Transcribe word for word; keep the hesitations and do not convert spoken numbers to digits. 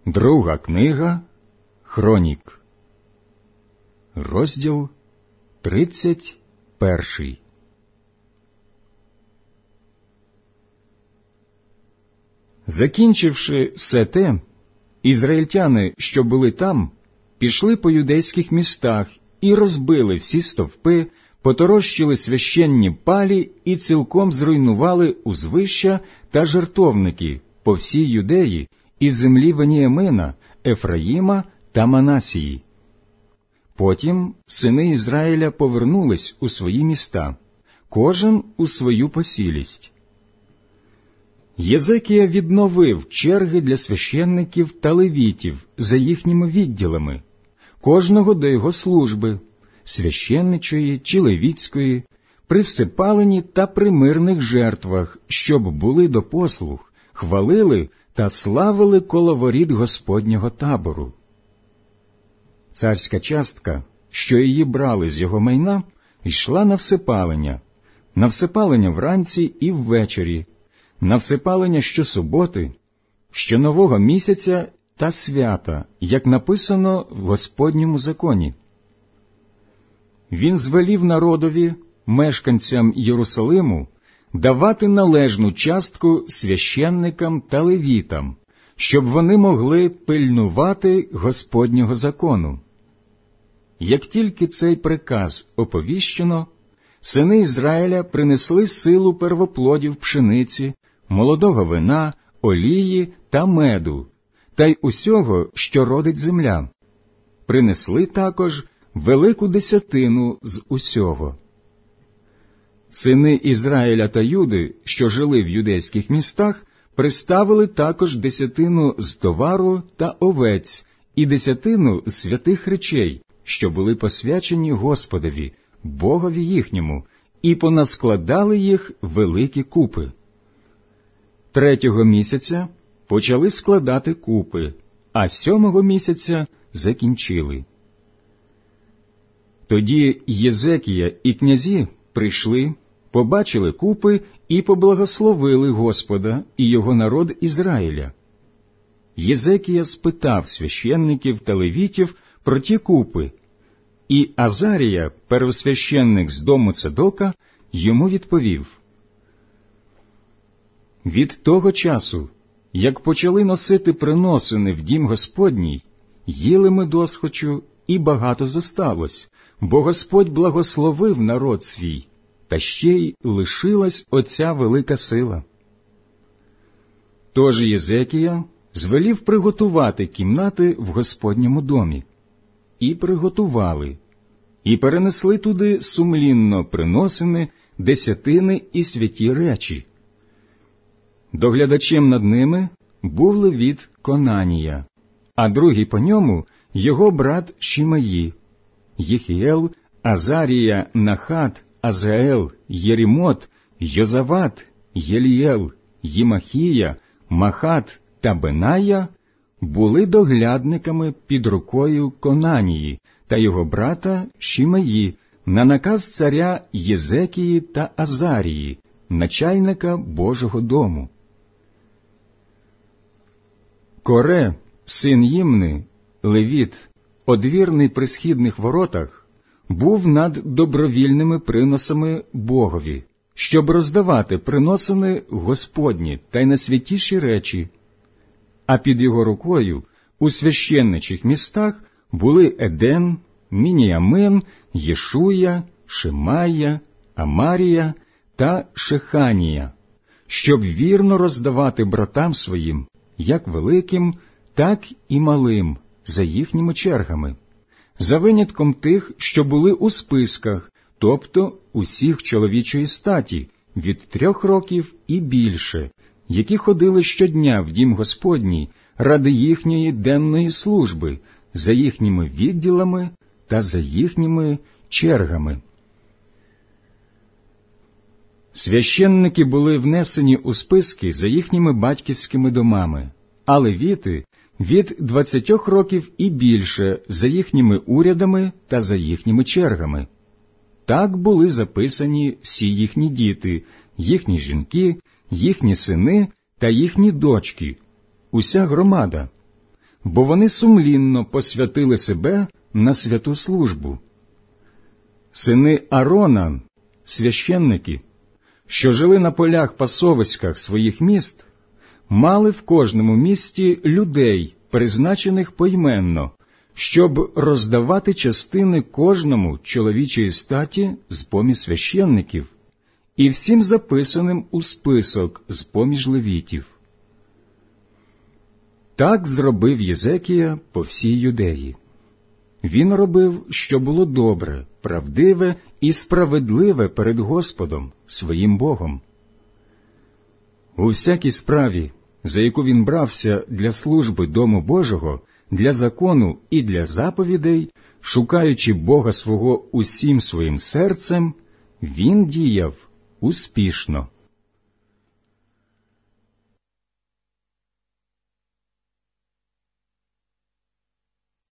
Друга книга Хронік, розділ тридцять перший. Закінчивши все те, ізраїльтяни, що були там, пішли по юдейських містах і розбили всі стовпи, поторощили священні палі і цілком зруйнували узвища та жертовники по всій Юдеї і в землі Веніямина, Ефраїма та Манасії. Потім сини Ізраїля повернулись у свої міста, кожен у свою посілість. Єзекія відновив черги для священників та левітів за їхніми відділами, кожного до його служби, священничої чи левітської, при всепаленні та при мирних жертвах, щоб були до послуг, хвалили та славили коло воріт Господнього табору. Царська частка, що її брали з його майна, йшла на всепалення, на всепалення вранці і ввечері, на всепалення щосуботи, щонового місяця та свята, як написано в Господньому законі. Він звелів народові, мешканцям Єрусалиму, давати належну частку священникам та левітам, щоб вони могли пильнувати Господнього закону. Як тільки цей приказ оповіщено, сини Ізраїля принесли силу первоплодів пшениці, молодого вина, олії та меду, та й усього, що родить земля. Принесли також велику десятину з усього. Сини Ізраїля та Юди, що жили в юдейських містах, приставили також десятину з товару та овець і десятину з святих речей, що були посвячені Господові, Богові їхньому, і понаскладали їх великі купи. Третього місяця почали складати купи, а сьомого місяця закінчили. Тоді Єзекія і князі прийшли, побачили купи і поблагословили Господа і його народ Ізраїля. Єзекія спитав священників та левітів про ті купи, і Азарія, первосвященник з дому Цедока, йому відповів: «Від того часу, як почали носити приносини в дім Господній, їли ми досхочу, і багато зосталось, бо Господь благословив народ свій, та ще й лишилась оця велика сила». Тож Єзекія звелів приготувати кімнати в Господньому домі. І приготували, і перенесли туди сумлінно приносини, десятини і святі речі. Доглядачем над ними був левіт Конанія, а другий по ньому його брат Шимеї, Єхіел, Азарія, Нахат, Азаел, Єрімот, Йозават, Єліел, Ємахія, Махат та Беная були доглядниками під рукою Конанії та його брата Шимеї на наказ царя Єзекії та Азарії, начальника Божого дому. Коре, син Їмни, левіт, одвірний при східних воротах, був над добровільними приносами Богові, щоб роздавати приносини Господні та й найсвятіші речі. А під його рукою у священничих містах були Еден, Мініямин, Єшуя, Шимая, Амарія та Шеханія, щоб вірно роздавати братам своїм, як великим, так і малим, за їхніми чергами, за винятком тих, що були у списках, тобто усіх чоловічої статі, від трьох років і більше, які ходили щодня в дім Господній ради їхньої денної служби, за їхніми відділами та за їхніми чергами. Священники були внесені у списки за їхніми батьківськими домами, а левіти – від двадцятьох років і більше за їхніми урядами та за їхніми чергами. Так були записані всі їхні діти, їхні жінки, їхні сини та їхні дочки, уся громада. бо вони сумлінно посвятили себе на святу службу. Сини Аарона, священники, що жили на полях-пасовиськах своїх міст, мали в кожному місті людей, призначених поіменно, щоб роздавати частини кожному чоловічої статі з-поміж священників і всім записаним у список з-поміж левітів. Так зробив Єзекія по всій Юдеї. Він робив, що було добре, правдиве і справедливе перед Господом, своїм Богом. У всякій справі, за яку він брався для служби Дому Божого, для закону і для заповідей, шукаючи Бога свого усім своїм серцем, він діяв успішно.